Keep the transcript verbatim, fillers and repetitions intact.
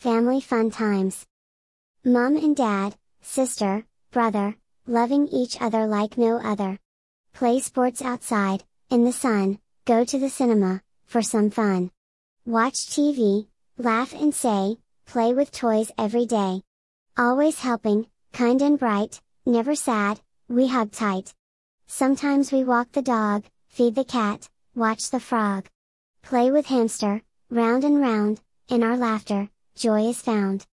family fun times. Mom and dad, sister, brother, loving each other like no other. Play sports outside, in the sun, go to the cinema, for some fun. Watch T V, laugh and say, play with toys every day. Always helping, kind and bright, never sad, we hug tight. Sometimes we walk the dog, feed the cat, watch the frog. Play with hamster, round and round, in our laughter, joy is found.